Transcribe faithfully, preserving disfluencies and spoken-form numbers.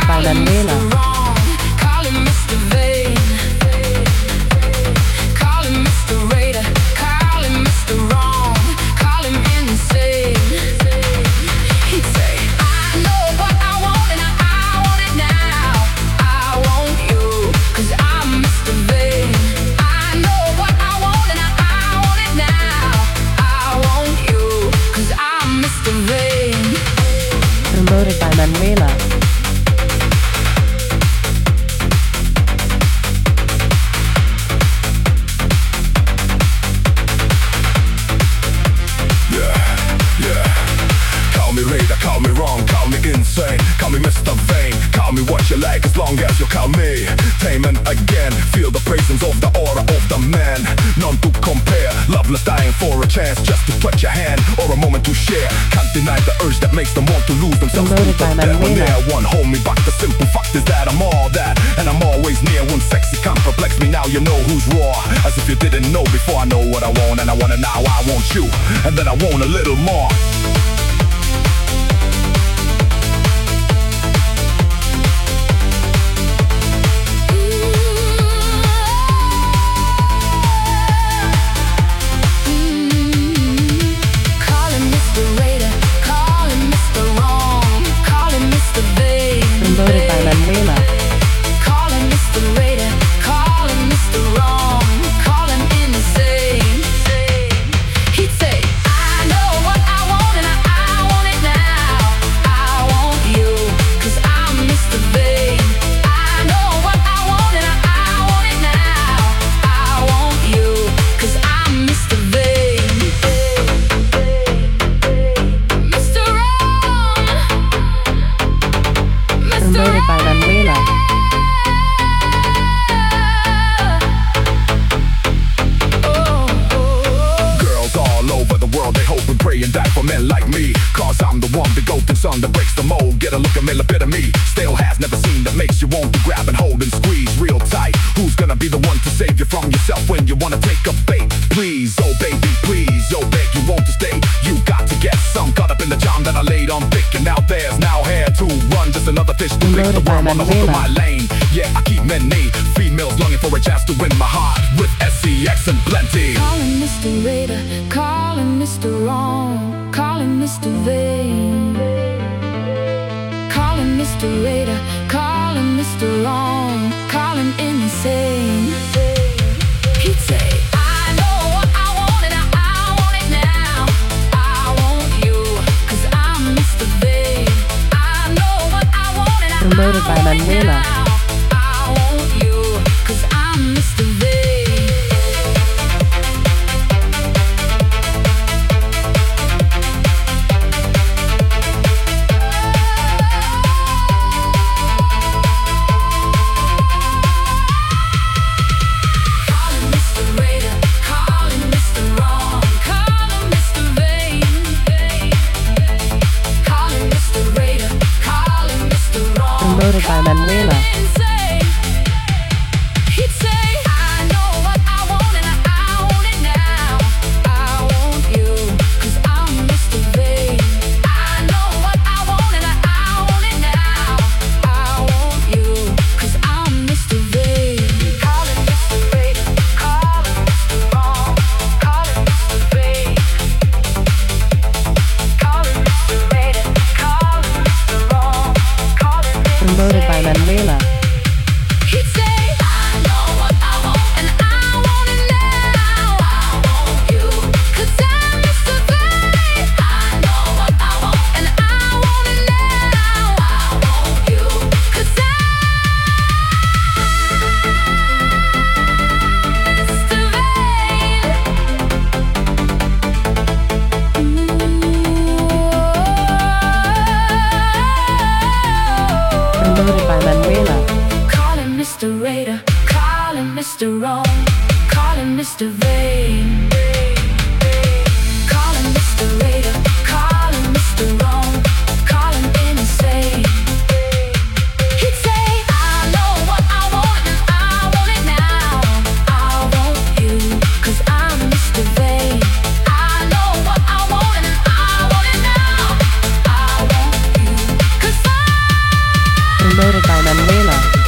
by Manuela. Call him Mister Vain. Call him Mister Raider. Call him Mister Wrong. Call him insane. He'd say, I know what I want and I, I want it now. I want you, cause I'm Mister Vain. I know what I want and I, I want it now. I want you, cause I'm Mister Vain. Promoted by Manuela. Call me wrong, call me insane, call me Mister Vain, call me what you like as long as you call me tame. And again, feel the presence of the aura of the man, none to compare, loveless dying for a chance just to touch your hand or a moment to share. Can't deny the urge that makes them want to lose themselves. Promoted by Manuela. One hold me back, the simple fact is that I'm all that, and I'm always near. When sexy can't perplex me, now you know who's raw. As if you didn't know before. I know what I want and I want it now. I want you, and then I want a little more. Promoted by Manuela. Call him Mister Raider. Call him Mister Wrong. Call him insane. He'd say, I know what I want and I, I want it now. I want you, cause I'm Mister Vain. I know what I want and I, I want it now. I want you, cause I'm Mister Vain. Mister Wrong. Promoted by Manuela. Girls all over the world, they hope and pray and die for men like me. Cause I'm the one, the golden son that breaks the mold. Get a look at me, a bit of me. Still has never seen that makes you want to grab and hold and squeeze real tight. Who's gonna be the one to save you from yourself when you wanna take a bait? Please, oh baby, please, oh beg you want to stay. You got to get some caught up in the charm that I laid on thick. And now there's now hair to run, just another fish to lick the worm on the hook of my lane. Yeah, I keep many females longing for a chance to win my heart with S C X and plenty. Call him Mister Raider, call him Mister Wrong, call him Mister Vain. Call him Mister Raider, call him Mister Wrong, call him insane. He'd say, I know what I want and I, I want it now. I want you, cause I'm Mister Vain. I know what I want and I, Promoted by I want it Manuela. now. I want you, cause I'm Mister Vain. Promoted by Manuela. He'd say, I know what I want and I, I want it now. I want you, cause I'm Mister Vain. I know what I want and I, I want it now. I want you, cause I'm Mister Vain. Call him Mister Raider, call him Mister Wrong, call him Mister Vain. Call him Mister Raider, call him Mister Wrong, call him Promoted by Manuela. He'd say, I know what I want and I want it now. I want you, cause I'm Mister Vain. I know what I want and I want it now. I want you, cause I'm Mister Promoted by Manuela. Call him Mister Raider, call him Mister Wrong, call him Mister Vain. Call him Mister Raider, call him Mister Wrong, call him insane. He'd say, I know what I want and I want it now. I want you, cause I'm Mister Vain. I know what I want and I want it now. I want you, cause I'm Promoted Manuela.